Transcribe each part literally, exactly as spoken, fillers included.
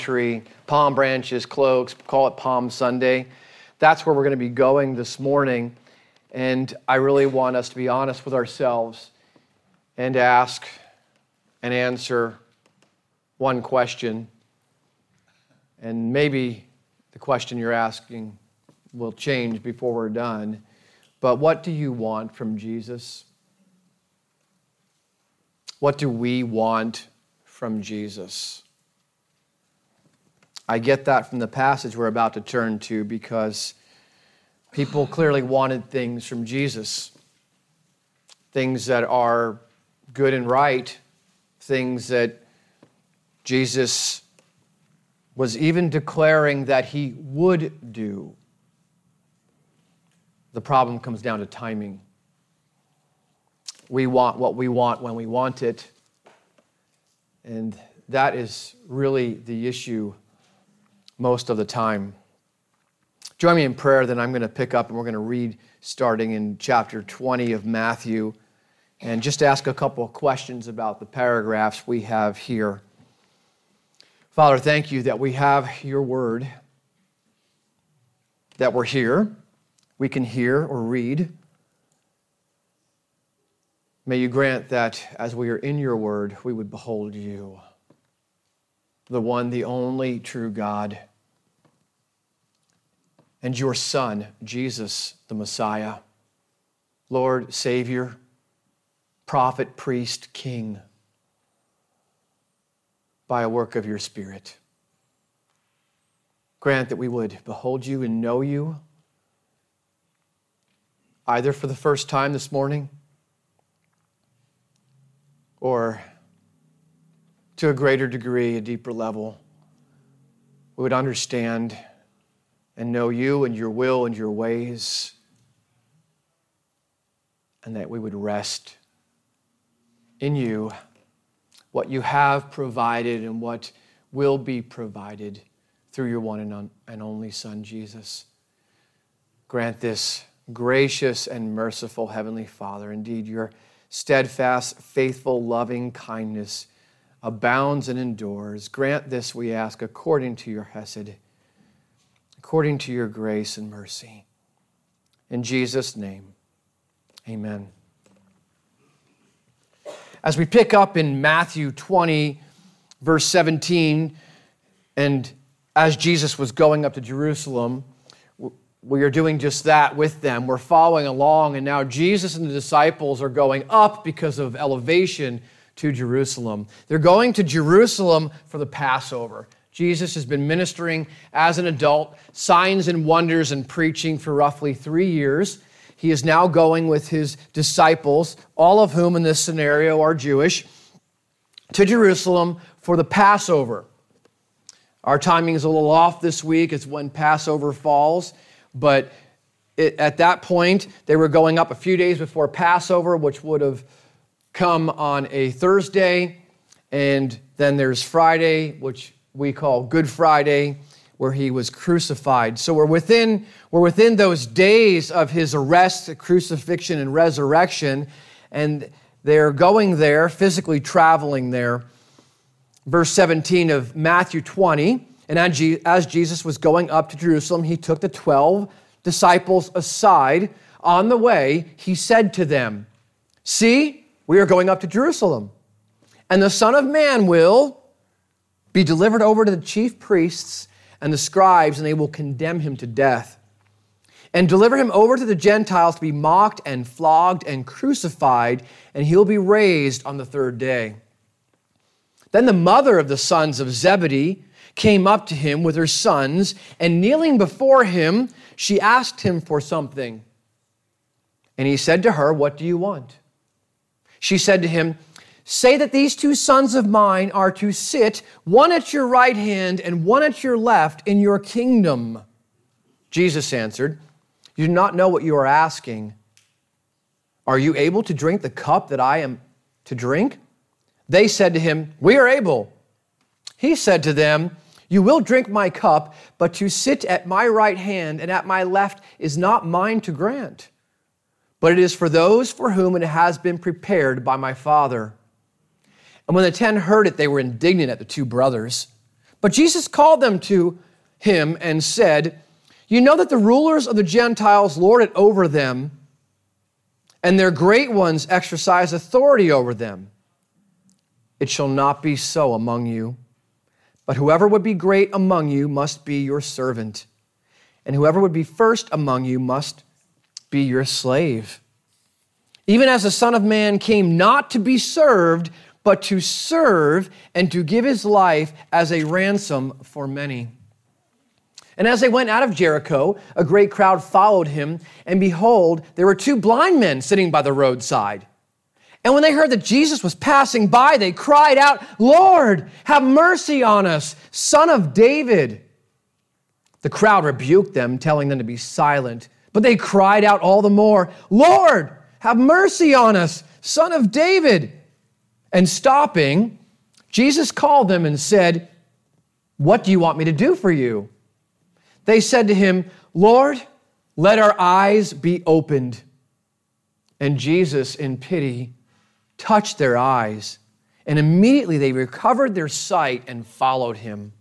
tree, palm branches, cloaks, call it Palm Sunday. That's where we're going to be going this morning. And I really want us to be honest with ourselves and ask and answer one question. And maybe the question you're asking will change before we're done. But what do you want from Jesus? What do we want from Jesus? I get that from the passage we're about to turn to because people clearly wanted things from Jesus. Things that are good and right. Things that Jesus was even declaring that he would do. The problem comes down to timing. We want what we want when we want it. And that is really the issue most of the time. Join me in prayer, then I'm going to pick up and we're going to read starting in chapter twenty of Matthew and just ask a couple of questions about the paragraphs we have here. Father, thank you that we have your word, that we're here, we can hear or read. May you grant that as we are in your word, we would behold you, the one, the only true God, and your Son, Jesus, the Messiah, Lord, Savior, prophet, priest, King, by a work of your Spirit. Grant that we would behold you and know you, either for the first time this morning or to a greater degree, a deeper level. We would understand and know you and your will and your ways, and that we would rest in you, what you have provided and what will be provided through your one and only Son, Jesus. Grant this, gracious and merciful Heavenly Father. Indeed, your steadfast, faithful, loving kindness abounds and endures. Grant this, we ask, according to your hesed, according to your grace and mercy. In Jesus' name, amen. As we pick up in Matthew twenty, verse seventeen, and as Jesus was going up to Jerusalem, we are doing just that with them. We're following along, and now Jesus and the disciples are going up because of elevation to Jerusalem. They're going to Jerusalem for the Passover. Jesus has been ministering as an adult, signs and wonders and preaching for roughly three years. He is now going with his disciples, all of whom in this scenario are Jewish, to Jerusalem for the Passover. Our timing is a little off this week. It's when Passover falls. But it, at that point, they were going up a few days before Passover, which would have come on a Thursday. And then there's Friday, which we call Good Friday, where he was crucified. So we're within, we're within those days of his arrest, crucifixion, and resurrection. And they're going there, physically traveling there. Verse seventeen of Matthew twenty, and as Jesus was going up to Jerusalem, he took the twelve disciples aside. On the way, he said to them, "See, we are going up to Jerusalem, and the Son of Man will be delivered over to the chief priests and the scribes, and they will condemn him to death, and deliver him over to the Gentiles to be mocked and flogged and crucified, and he'll be raised on the third day." Then the mother of the sons of Zebedee came up to him with her sons, and kneeling before him, she asked him for something. And he said to her, "What do you want?" She said to him, "Say that these two sons of mine are to sit, one at your right hand and one at your left, in your kingdom." Jesus answered, "You do not know what you are asking. Are you able to drink the cup that I am to drink?" They said to him, "We are able." He said to them, "You will drink my cup, but to sit at my right hand and at my left is not mine to grant, but it is for those for whom it has been prepared by my Father." And when the ten heard it, they were indignant at the two brothers. But Jesus called them to him and said, you know that the rulers of the Gentiles lord it over them, and their great ones exercise authority over them. It shall not be so among you, but whoever would be great among you must be your servant, and whoever would be first among you must be your slave. Even as the Son of Man came not to be served, but to serve and to give his life as a ransom for many. And as they went out of Jericho, a great crowd followed him, and behold, there were two blind men sitting by the roadside. And when they heard that Jesus was passing by, they cried out, Lord, have mercy on us, Son of David. The crowd rebuked them, telling them to be silent. But they cried out all the more, Lord, have mercy on us, Son of David. And stopping, Jesus called them and said, what do you want me to do for you? They said to him, Lord, let our eyes be opened. And Jesus, in pity, touched their eyes, and immediately they recovered their sight and followed him.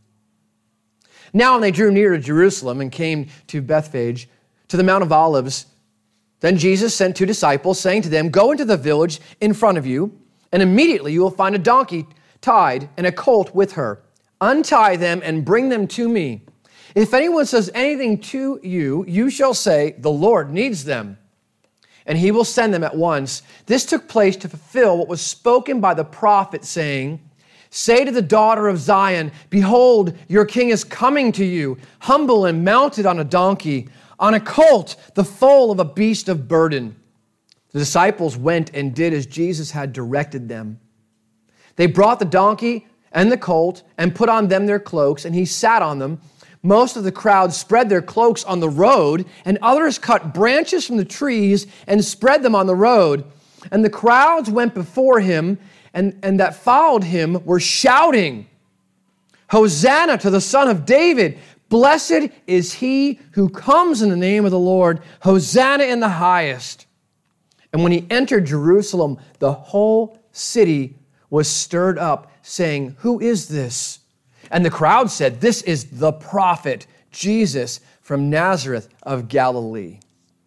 Now when they drew near to Jerusalem and came to Bethphage, to the Mount of Olives, then Jesus sent two disciples, saying to them, go into the village in front of you, and immediately you will find a donkey tied and a colt with her. Untie them and bring them to me. If anyone says anything to you, you shall say, the Lord needs them, and he will send them at once. This took place to fulfill what was spoken by the prophet, saying, say to the daughter of Zion, behold, your king is coming to you, humble and mounted on a donkey, on a colt, the foal of a beast of burden. The disciples went and did as Jesus had directed them. They brought the donkey and the colt and put on them their cloaks, and he sat on them. Most of the crowd spread their cloaks on the road, and others cut branches from the trees and spread them on the road. And the crowds went before him, and, and that followed him were shouting, Hosanna to the Son of David! Blessed is he who comes in the name of the Lord. Hosanna in the highest. And when he entered Jerusalem, the whole city was stirred up, saying, who is this? And the crowd said, this is the prophet, Jesus from Nazareth of Galilee.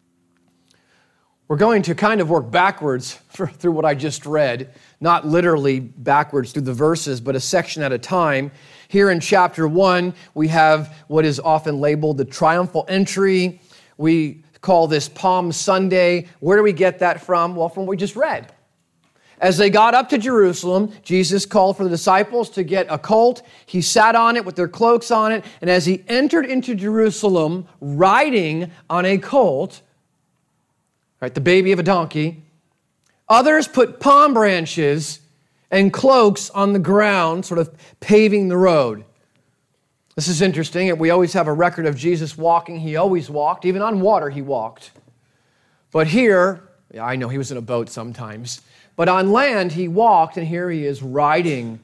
We're going to kind of work backwards for, through what I just read, not literally backwards through the verses, but a section at a time. Here in chapter one, we have what is often labeled the triumphal entry. We call this Palm Sunday. Where do we get that from? Well, from what we just read. As they got up to Jerusalem, Jesus called for the disciples to get a colt. He sat on it with their cloaks on it. And as he entered into Jerusalem, riding on a colt, right, the baby of a donkey, others put palm branches and cloaks on the ground, sort of paving the road. This is interesting. We always have a record of Jesus walking. He always walked. Even on water, he walked. But here, yeah, I know he was in a boat sometimes. But on land, he walked, and here he is riding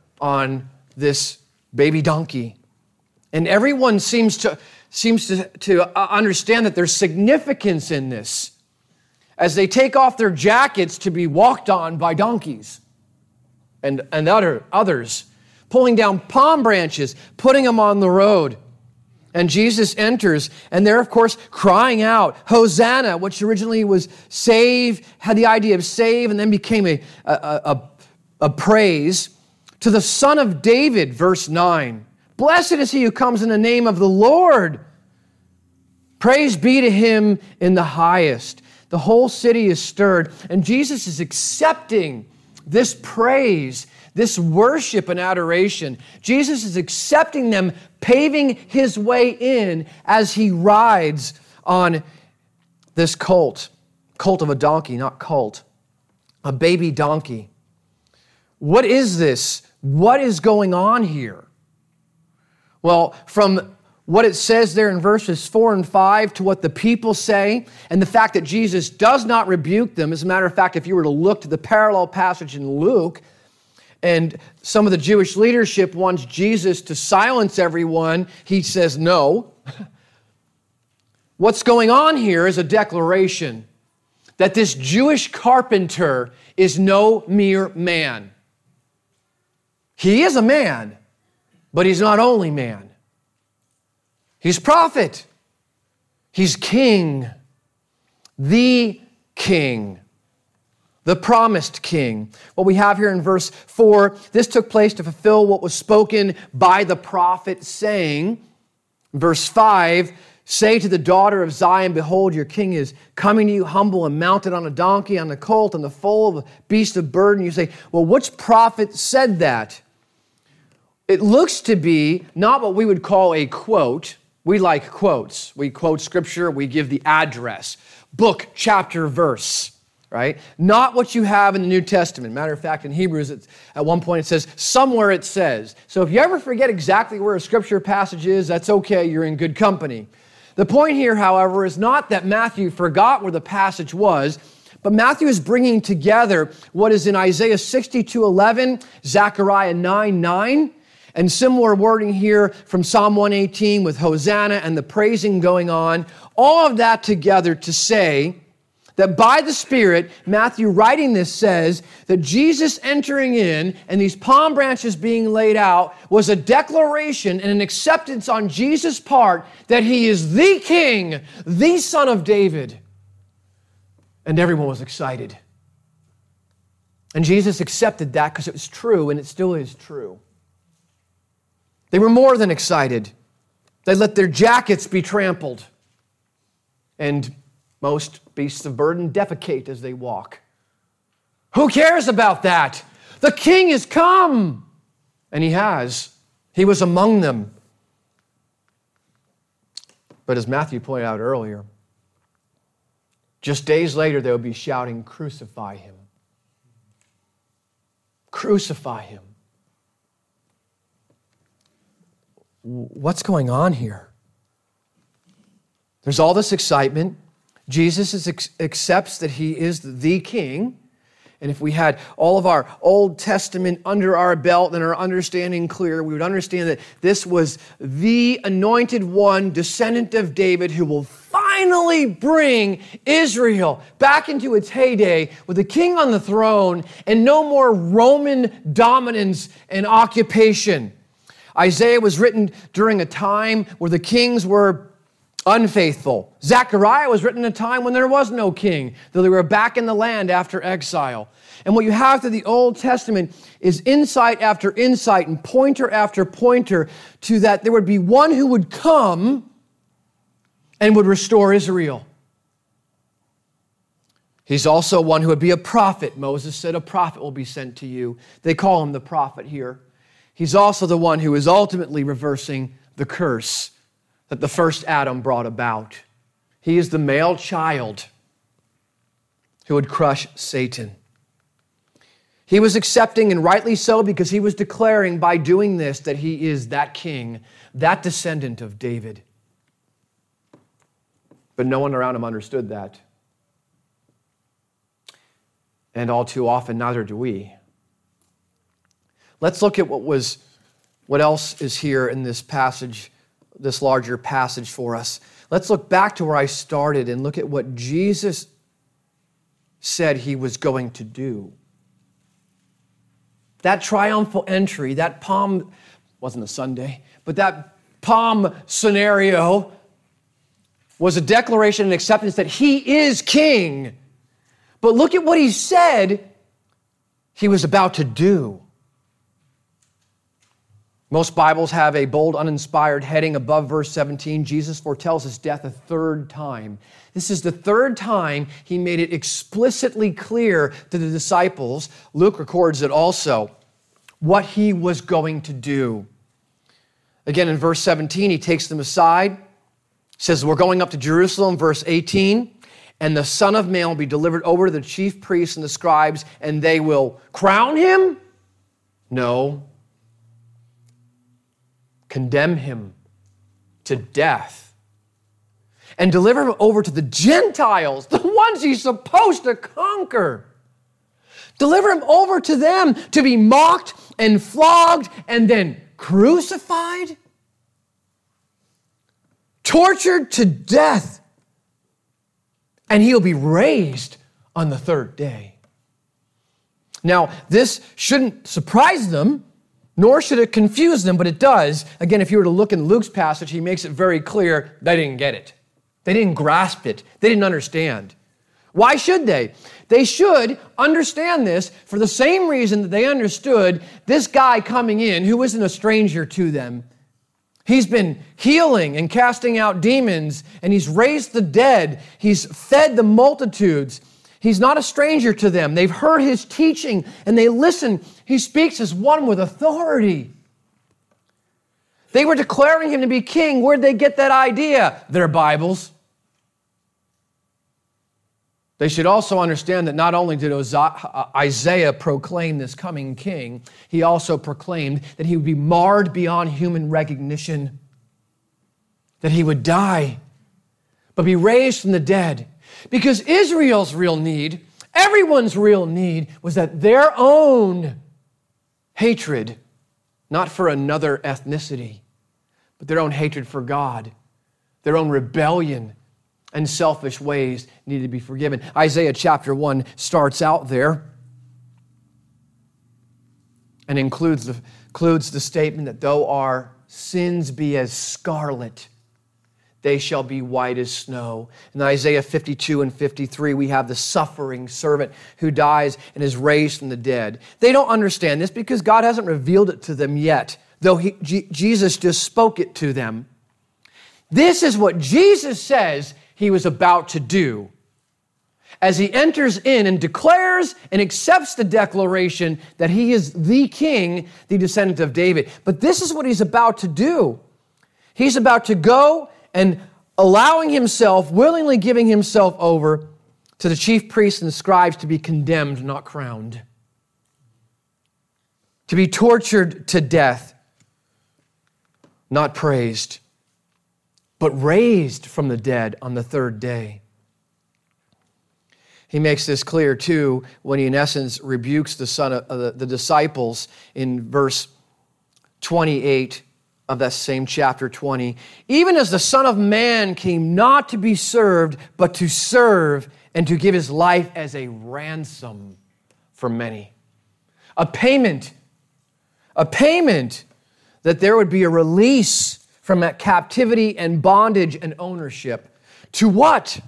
on this baby donkey. And everyone seems to, seems to, to understand that there's significance in this as they take off their jackets to be walked on by donkeys and, and other, others, pulling down palm branches, putting them on the road. And Jesus enters, and they're, of course, crying out, Hosanna, which originally was save, had the idea of save, and then became a, a, a, a praise, to the Son of David, verse nine. Blessed is he who comes in the name of the Lord. Praise be to him in the highest. The whole city is stirred, and Jesus is accepting this praise, this worship and adoration. Jesus is accepting them, paving his way in as he rides on this colt. Colt of a donkey, not colt. A baby donkey. What is this? What is going on here? Well, from what it says there in verses four and five to what the people say, and the fact that Jesus does not rebuke them. As a matter of fact, if you were to look to the parallel passage in Luke, and some of the Jewish leadership wants Jesus to silence everyone, he says no. What's going on here is a declaration that this Jewish carpenter is no mere man. He is a man, But he's not only man. He's prophet. He's king. The king. The promised king. What we have here in verse four, this took place to fulfill what was spoken by the prophet, saying, verse five, say to the daughter of Zion, behold, your king is coming to you, humble and mounted on a donkey, on a colt, on the foal of a beast of burden. You say, well, which prophet said that? It looks to be not what we would call a quote. We like quotes. We quote scripture, we give the address, book, chapter, verse, right? Not what you have in the New Testament. Matter of fact, in Hebrews, it's, at one point it says, somewhere it says. So if you ever forget exactly where a scripture passage is, that's okay, you're in good company. The point here, however, is not that Matthew forgot where the passage was, but Matthew is bringing together what is in Isaiah sixty-two eleven, Zechariah nine nine, and similar wording here from Psalm one eighteen with Hosanna and the praising going on. All of that together to say that by the Spirit, Matthew writing this says that Jesus entering in and these palm branches being laid out was a declaration and an acceptance on Jesus' part that he is the King, the Son of David. And everyone was excited. And Jesus accepted that because it was true, and it still is true. They were more than excited. They let their jackets be trampled. And most beasts of burden defecate as they walk. Who cares about that? The King has come. And he has. He was among them. But as Matthew pointed out earlier, just days later they would be shouting, crucify him. Crucify him. What's going on here? There's all this excitement. Jesus is, accepts that he is the King. And if we had all of our Old Testament under our belt and our understanding clear, we would understand that this was the anointed one, descendant of David, who will finally bring Israel back into its heyday with a king on the throne and no more Roman dominance and occupation. Isaiah was written during a time where the kings were unfaithful. Zechariah was written in a time when there was no king, though they were back in the land after exile. And what you have through the Old Testament is insight after insight and pointer after pointer to that there would be one who would come and would restore Israel. He's also one who would be a prophet. Moses said, a prophet will be sent to you. They call him the prophet here. He's also the one who is ultimately reversing the curse that the first Adam brought about. He is the male child who would crush Satan. He was accepting, and rightly so, because he was declaring by doing this that he is that king, that descendant of David. But no one around him understood that. And all too often, neither do we. Let's look at what was, what else is here in this passage, this larger passage for us. Let's look back to where I started and look at what Jesus said he was going to do. That triumphal entry, that palm, wasn't a Sunday, but that palm scenario was a declaration and acceptance that he is king. But look at what he said he was about to do. Most Bibles have a bold, uninspired heading above verse seventeen. Jesus foretells his death a third time. This is the third time he made it explicitly clear to the disciples, Luke records it also, what he was going to do. Again, in verse seventeen, he takes them aside, says, we're going up to Jerusalem, verse eighteen, and the Son of Man will be delivered over to the chief priests and the scribes, and they will crown him? No. Condemn him to death and deliver him over to the Gentiles, the ones he's supposed to conquer. Deliver him over to them to be mocked and flogged and then crucified, tortured to death, and he'll be raised on the third day. Now, this shouldn't surprise them. Nor should it confuse them, but it does. Again, if you were to look in Luke's passage, he makes it very clear they didn't get it. They didn't grasp it. They didn't understand. Why should they? They should understand this for the same reason that they understood this guy coming in who isn't a stranger to them. He's been healing and casting out demons, and he's raised the dead. He's fed the multitudes. He's not a stranger to them. They've heard his teaching, and they listen. He speaks as one with authority. They were declaring him to be king. Where'd they get that idea? Their Bibles. They should also understand that not only did Isaiah proclaim this coming king, he also proclaimed that he would be marred beyond human recognition, that he would die, but be raised from the dead. Because Israel's real need, everyone's real need, was that their own hatred, not for another ethnicity, but their own hatred for God, their own rebellion and selfish ways needed to be forgiven. Isaiah chapter one starts out there and includes the, includes the statement that though our sins be as scarlet, they shall be white as snow. In Isaiah fifty-two and fifty-three, we have the suffering servant who dies and is raised from the dead. They don't understand this because God hasn't revealed it to them yet, though he, G- Jesus just spoke it to them. This is what Jesus says he was about to do as he enters in and declares and accepts the declaration that he is the king, the descendant of David. But this is what he's about to do. He's about to go and allowing himself, willingly giving himself over to the chief priests and scribes to be condemned, not crowned, to be tortured to death, not praised, but raised from the dead on the third day. He makes this clear, too, when he, in essence, rebukes the son of uh, the, the disciples in verse twenty-eight of that same chapter twenty. Even as the Son of Man came not to be served, but to serve and to give his life as a ransom for many. A payment, a payment that there would be a release from that captivity and bondage and ownership. To what?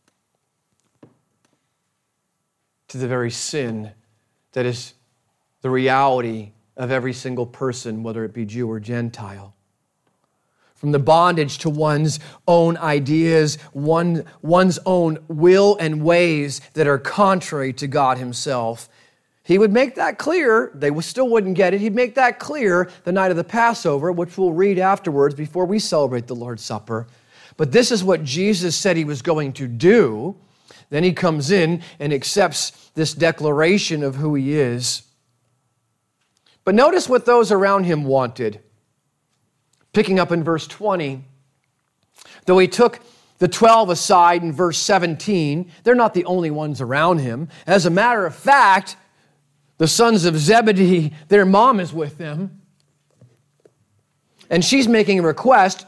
To the very sin that is the reality of every single person, whether it be Jew or Gentile. From the bondage to one's own ideas, one, one's own will and ways that are contrary to God himself. He would make that clear. They still wouldn't get it. He'd make that clear the night of the Passover, which we'll read afterwards before we celebrate the Lord's Supper. But this is what Jesus said he was going to do. Then he comes in and accepts this declaration of who he is. But notice what those around him wanted. Picking up in verse twenty, though he took the twelve aside in verse seventeen, they're not the only ones around him. As a matter of fact, the sons of Zebedee, their mom is with them. And she's making a request.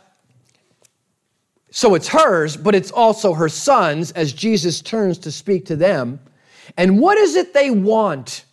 So it's hers, but it's also her sons as Jesus turns to speak to them. And what is it they want?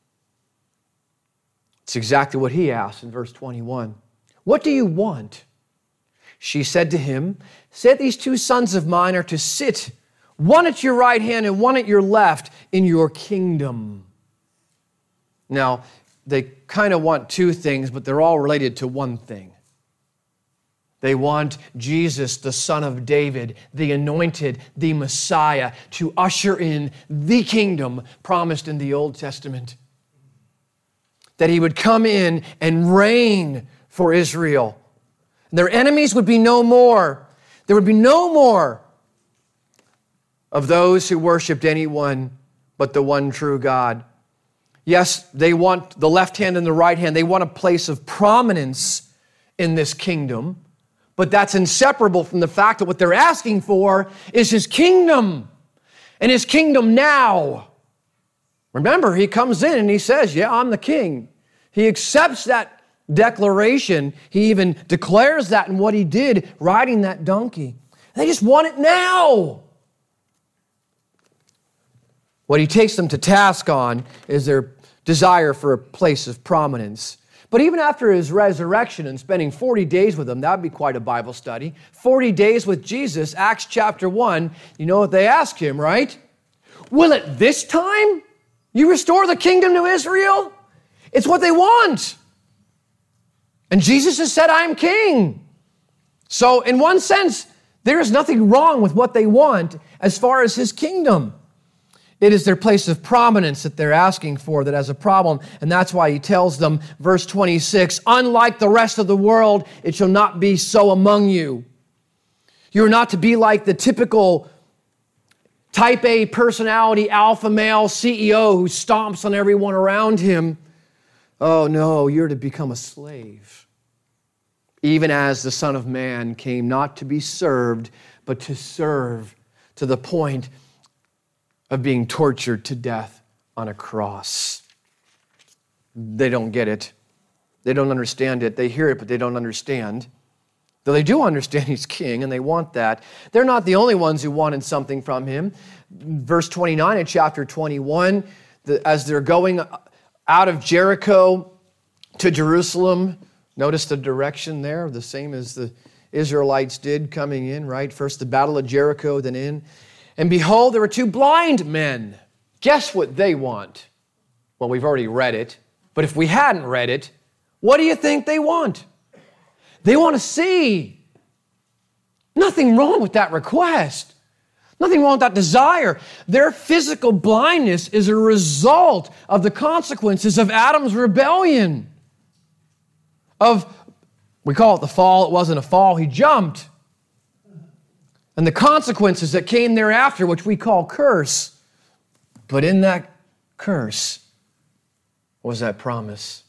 It's exactly what he asked in verse twenty-one. What do you want? She said to him, say these two sons of mine are to sit, one at your right hand and one at your left in your kingdom. Now, they kind of want two things, but they're all related to one thing. They want Jesus, the Son of David, the anointed, the Messiah, to usher in the kingdom promised in the Old Testament. That he would come in and reign for Israel. Their enemies would be no more. There would be no more of those who worshiped anyone but the one true God. Yes, they want the left hand and the right hand. They want a place of prominence in this kingdom, but that's inseparable from the fact that what they're asking for is his kingdom, and his kingdom now. Remember, he comes in and he says, yeah, I'm the king. He accepts that declaration. He even declares that in what he did, riding that donkey. They just want it now. What he takes them to task on is their desire for a place of prominence. But even after his resurrection and spending forty days with him, that would be quite a Bible study. forty days with Jesus, Acts chapter one, you know what they ask him, right? Will at this time you restore the kingdom to Israel? It's what they want. And Jesus has said, I am king. So in one sense, there is nothing wrong with what they want as far as his kingdom. It is their place of prominence that they're asking for that has a problem. And that's why he tells them, verse twenty-six, unlike the rest of the world, it shall not be so among you. You are not to be like the typical type A personality, alpha male C E O who stomps on everyone around him. Oh no, you're to become a slave. Even as the Son of Man came not to be served, but to serve to the point of being tortured to death on a cross. They don't get it. They don't understand it. They hear it, but they don't understand. Though they do understand he's king, and they want that. They're not the only ones who wanted something from him. Verse twenty-nine in chapter twenty-one, the, as they're going out of Jericho to Jerusalem, notice the direction there, the same as the Israelites did coming in, right? First the battle of Jericho, then in. And behold, there were two blind men. Guess what they want? Well, we've already read it, but if we hadn't read it, what do you think they want? They want to see. Nothing wrong with that request. Nothing wrong with that desire. Their physical blindness is a result of the consequences of Adam's rebellion. Of, we call it the fall. It wasn't a fall. He jumped. And the consequences that came thereafter, which we call curse. But in that curse was that promise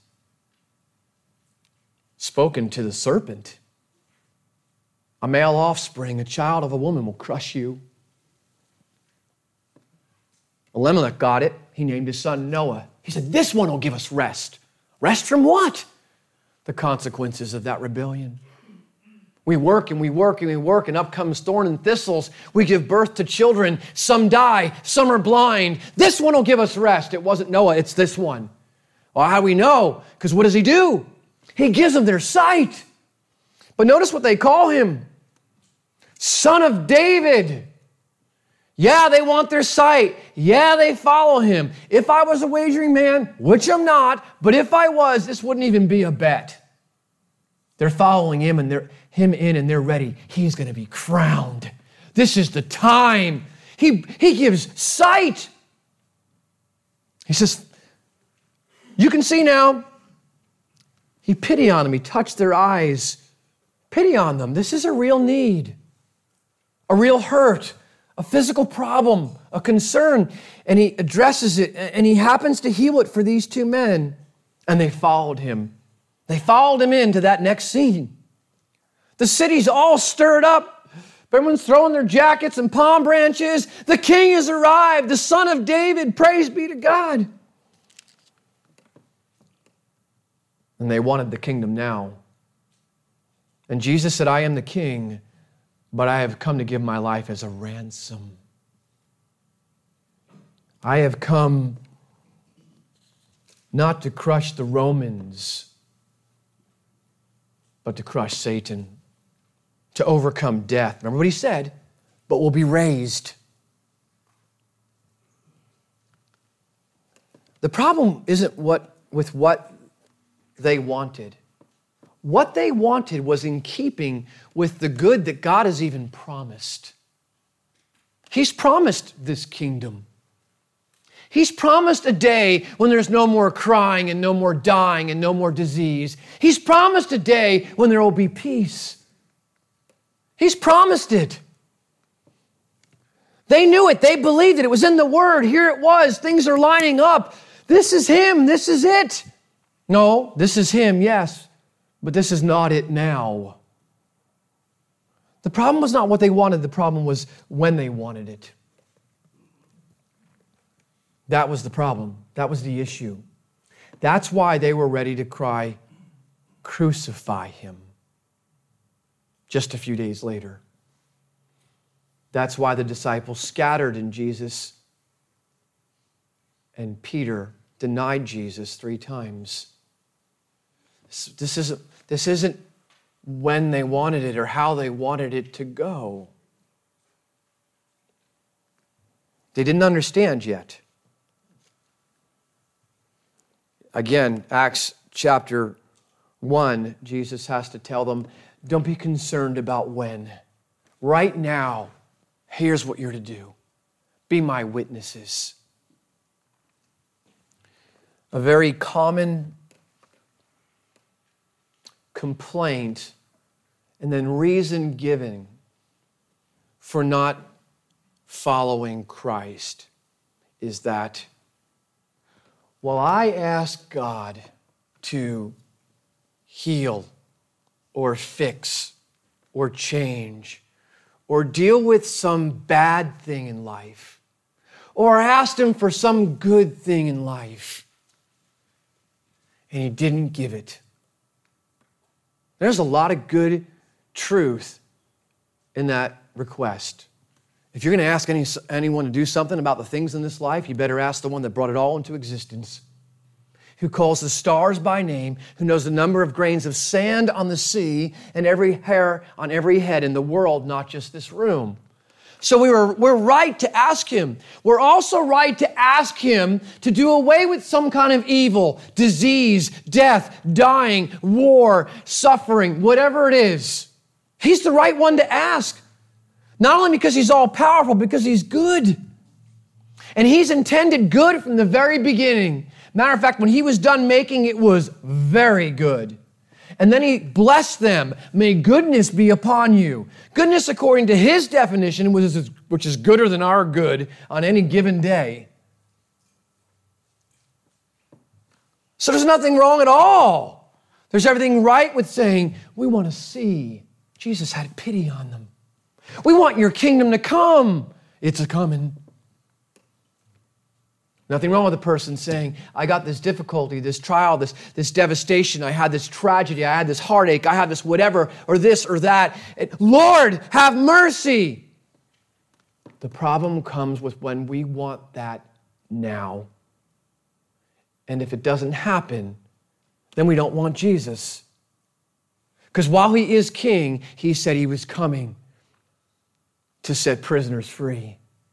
spoken to the serpent. A male offspring, a child of a woman will crush you. Elimelech got it. He named his son Noah. He said, this one will give us rest. Rest from what? The consequences of that rebellion. We work and we work and we work, and up comes thorn and thistles. We give birth to children. Some die. Some are blind. This one will give us rest. It wasn't Noah. It's this one. Well, how do we know? Because what does he do? He gives them their sight. But notice what they call him. Son of David. Yeah, they want their sight. Yeah, they follow him. If I was a wagering man, which I'm not, but if I was, this wouldn't even be a bet. They're following him and they're him in and they're ready. He's going to be crowned. This is the time. He, he gives sight. He says, you can see now. He pity on them. He touched their eyes. Pity on them. This is a real need, a real hurt, a physical problem, a concern. And he addresses it, and he happens to heal it for these two men. And they followed him. They followed him into that next scene. The city's all stirred up. Everyone's throwing their jackets and palm branches. The king has arrived, the Son of David. Praise be to God. And they wanted the kingdom now. And Jesus said, I am the king, but I have come to give my life as a ransom. I have come not to crush the Romans, but to crush Satan, to overcome death. Remember what he said, but will be raised. The problem isn't what with what they wanted. What they wanted was in keeping with the good that God has even promised. He's promised this kingdom. He's promised a day when there's no more crying and no more dying and no more disease. He's promised a day when there will be peace. He's promised it. They knew it. They believed it. It was in the Word. Here it was. Things are lining up. This is Him. This is it. No, this is Him, yes, but this is not it now. The problem was not what they wanted. The problem was when they wanted it. That was the problem. That was the issue. That's why they were ready to cry, crucify Him, just a few days later. That's why the disciples scattered in Jesus, and Peter denied Jesus three times. This isn't, this isn't when they wanted it or how they wanted it to go. They didn't understand yet. Again, Acts chapter one, Jesus has to tell them, don't be concerned about when. Right now, here's what you're to do. Be my witnesses. A very common complaint and then reason given for not following Christ is that, well, I ask God to heal or fix or change or deal with some bad thing in life or asked Him for some good thing in life and He didn't give it. There's a lot of good truth in that request. If you're going to ask any, anyone to do something about the things in this life, you better ask the one that brought it all into existence, who calls the stars by name, who knows the number of grains of sand on the sea and every hair on every head in the world, not just this room. So we were, we're right to ask Him. We're also right to ask Him to do away with some kind of evil, disease, death, dying, war, suffering, whatever it is. He's the right one to ask. Not only because He's all-powerful, because He's good. And He's intended good from the very beginning. Matter of fact, when He was done making, it was very good. And then He blessed them. May goodness be upon you. Goodness, according to His definition, which is, which is gooder than our good on any given day. So there's nothing wrong at all. There's everything right with saying, we want to see. Jesus had pity on them. We want your kingdom to come. It's a-coming. Nothing wrong with a person saying, I got this difficulty, this trial, this, this devastation, I had this tragedy, I had this heartache, I had this whatever, or this or that. It, Lord, have mercy. The problem comes with when we want that now. And if it doesn't happen, then we don't want Jesus. Because while He is king, He said He was coming to set prisoners free.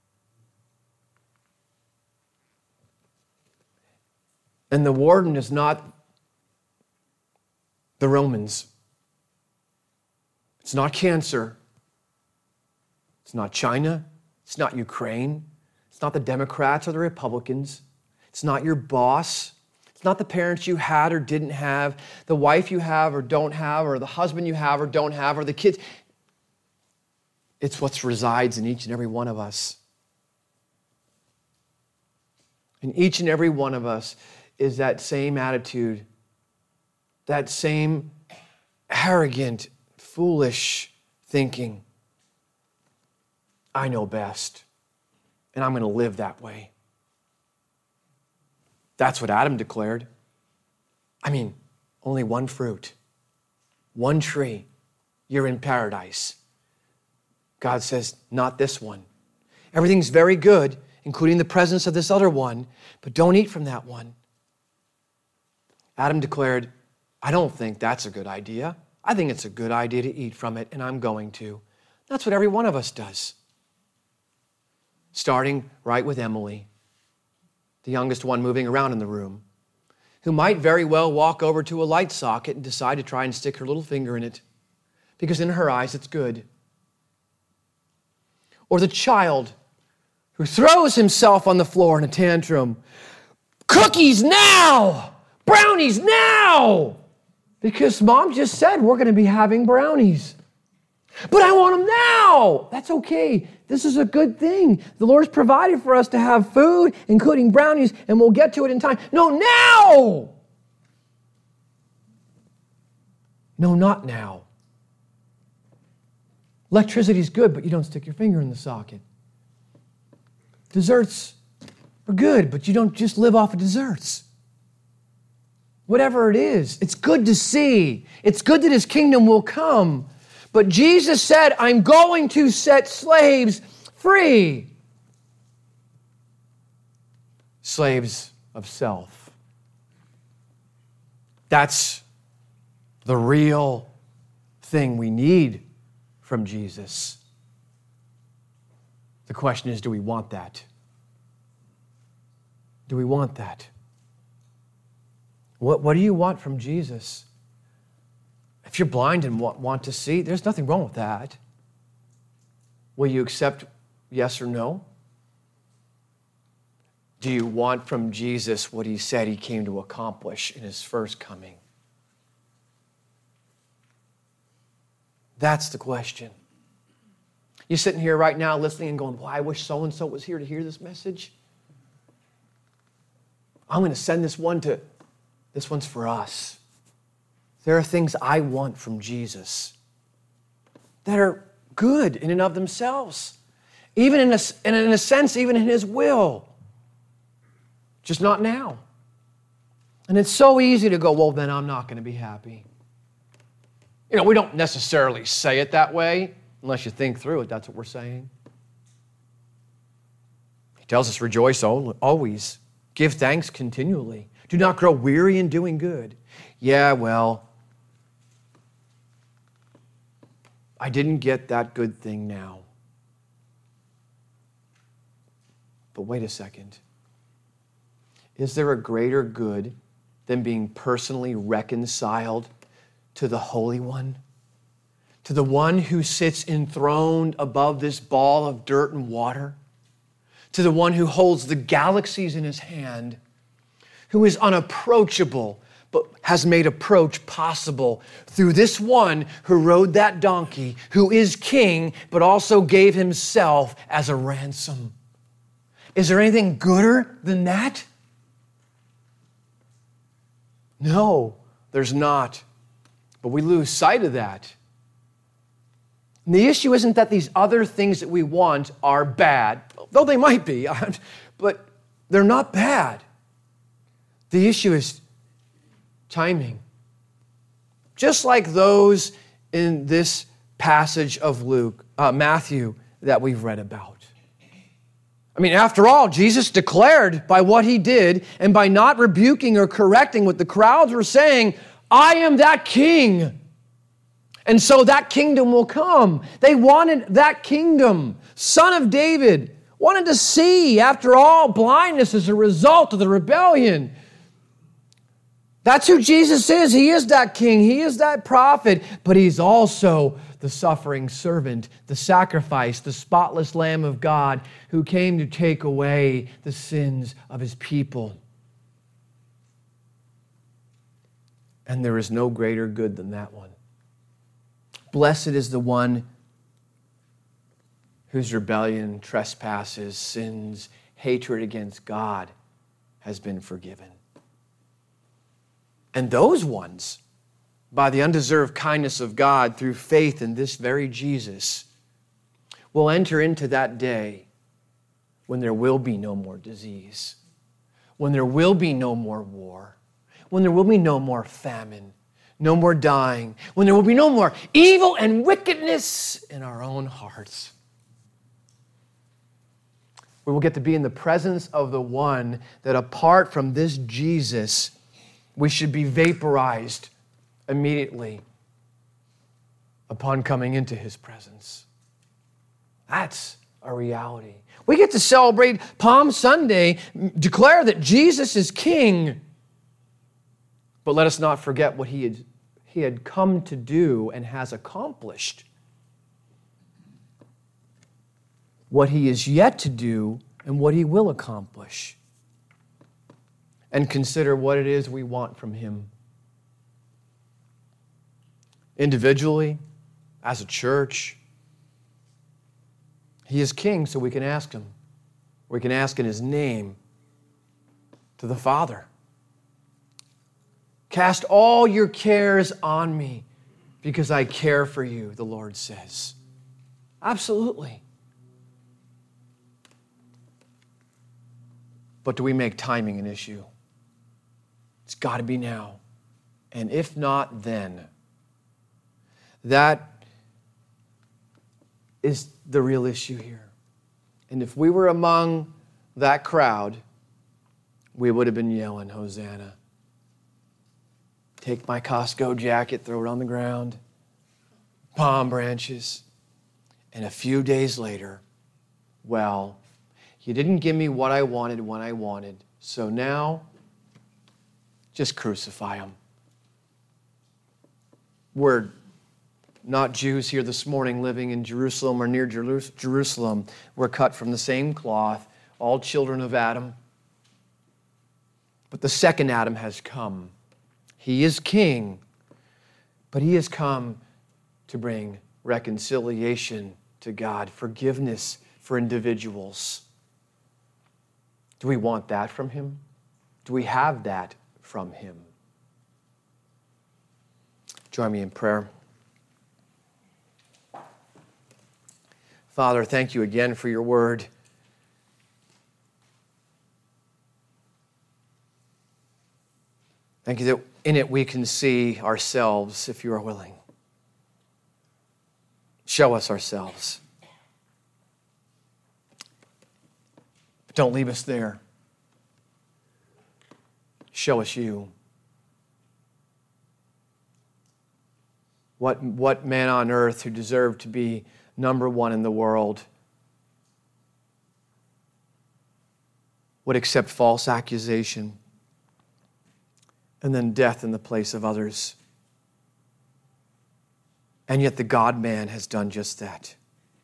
And the warden is not the Romans. It's not cancer. It's not China. It's not Ukraine. It's not the Democrats or the Republicans. It's not your boss. It's not the parents you had or didn't have, the wife you have or don't have, or the husband you have or don't have, or the kids. It's what resides in each and every one of us. In each and every one of us is that same attitude, that same arrogant, foolish thinking. I know best, and I'm going to live that way. That's what Adam declared. I mean, only one fruit, one tree, you're in paradise. God says, not this one. Everything's very good, including the presence of this other one, but don't eat from that one. Adam declared, I don't think that's a good idea. I think it's a good idea to eat from it, and I'm going to. That's what every one of us does. Starting right with Emily, the youngest one moving around in the room, who might very well walk over to a light socket and decide to try and stick her little finger in it, because in her eyes it's good. Or the child who throws himself on the floor in a tantrum. Cookies now! Brownies now! Because Mom just said we're going to be having brownies. But I want them now! That's okay. This is a good thing. The Lord's provided for us to have food, including brownies, and we'll get to it in time. No, now! No, not now. Electricity's good, but you don't stick your finger in the socket. Desserts are good, but you don't just live off of desserts. Whatever it is, it's good to see. It's good that His kingdom will come. But Jesus said, I'm going to set slaves free. Slaves of self. That's the real thing we need from Jesus. The question is, do we want that? Do we want that? What, what do you want from Jesus? If you're blind and want, want to see, there's nothing wrong with that. Will you accept yes or no? Do you want from Jesus what he said he came to accomplish in his first coming? That's the question. You're sitting here right now listening and going, well, I wish so-and-so was here to hear this message. I'm going to send this one to, this one's for us. There are things I want from Jesus that are good in and of themselves. Even in a, and in a sense, even in his will. Just not now. And it's so easy to go, well, then I'm not going to be happy. You know, we don't necessarily say it that way, unless you think through it. That's what we're saying. He tells us, rejoice always. Give thanks continually. Do not grow weary in doing good. Yeah, well, I didn't get that good thing now. But wait a second. Is there a greater good than being personally reconciled to the Holy One? To the one who sits enthroned above this ball of dirt and water? To the one who holds the galaxies in his hand? Who is unapproachable, but has made approach possible through this one who rode that donkey, who is king, but also gave himself as a ransom. Is there anything gooder than that? No, there's not. But we lose sight of that. And the issue isn't that these other things that we want are bad, though they might be, but they're not bad. The issue is timing. Just like those in this passage of Luke, uh, Matthew that we've read about. I mean, after all, Jesus declared by what he did and by not rebuking or correcting what the crowds were saying, I am that king. And so that kingdom will come. They wanted that kingdom. Son of David wanted to see. After all, blindness is a result of the rebellion. That's who Jesus is. He is that king. He is that prophet. But he's also the suffering servant, the sacrifice, the spotless Lamb of God who came to take away the sins of his people. And there is no greater good than that one. Blessed is the one whose rebellion, trespasses, sins, hatred against God has been forgiven. And those ones, by the undeserved kindness of God through faith in this very Jesus, will enter into that day when there will be no more disease, when there will be no more war, when there will be no more famine, no more dying, when there will be no more evil and wickedness in our own hearts. We will get to be in the presence of the one that apart from this Jesus, we should be vaporized immediately upon coming into his presence. That's a reality. We get to celebrate Palm Sunday, declare that Jesus is king. But let us not forget what he had, he had come to do and has accomplished. What he is yet to do and what he will accomplish. And consider what it is we want from him. Individually, as a church, he is king, so we can ask him. We can ask in his name to the Father. Cast all your cares on me because I care for you, the Lord says. Absolutely. But do we make timing an issue? It's got to be now. And if not, then. That is the real issue here. And if we were among that crowd, we would have been yelling, Hosanna. Take my Costco jacket, throw it on the ground, palm branches. And a few days later, well, you didn't give me what I wanted when I wanted, so now just crucify him. We're not Jews here this morning living in Jerusalem or near Jerusalem. We're cut from the same cloth, all children of Adam. But the second Adam has come. He is king, but he has come to bring reconciliation to God, forgiveness for individuals. Do we want that from him? Do we have that from him? Join me in prayer. Father, thank you again for your word. Thank you that in it we can see ourselves if you are willing. Show us ourselves. But don't leave us there. Show us you. What, what man on earth who deserved to be number one in the world would accept false accusation and then death in the place of others? And yet the God-man has done just that.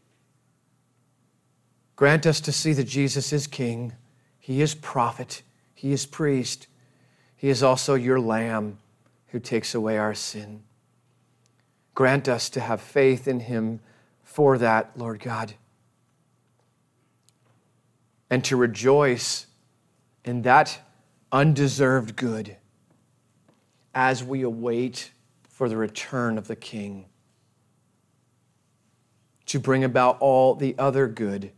Grant us to see that Jesus is King, he is prophet, he is priest, he is also your Lamb who takes away our sin. Grant us to have faith in him for that, Lord God, and to rejoice in that undeserved good as we await for the return of the King to bring about all the other good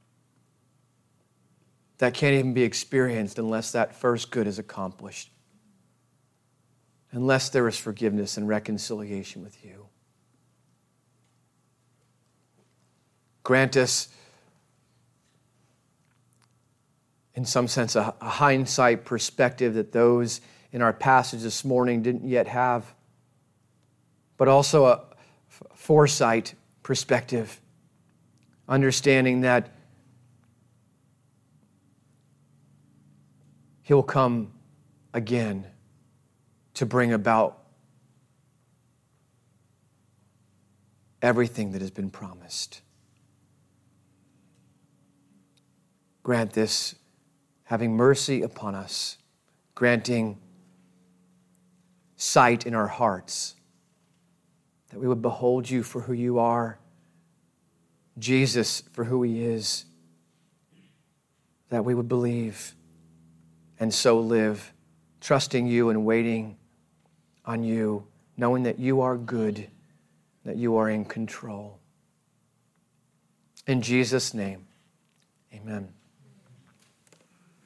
that can't even be experienced unless that first good is accomplished, unless there is forgiveness and reconciliation with you. Grant us, in some sense, a hindsight perspective that those in our passage this morning didn't yet have, but also a foresight perspective, understanding that he will come again to bring about everything that has been promised. Grant this, having mercy upon us, granting sight in our hearts, that we would behold you for who you are, Jesus for who he is, that we would believe and so live, trusting you and waiting on you, knowing that you are good, that you are in control. In Jesus' name, amen.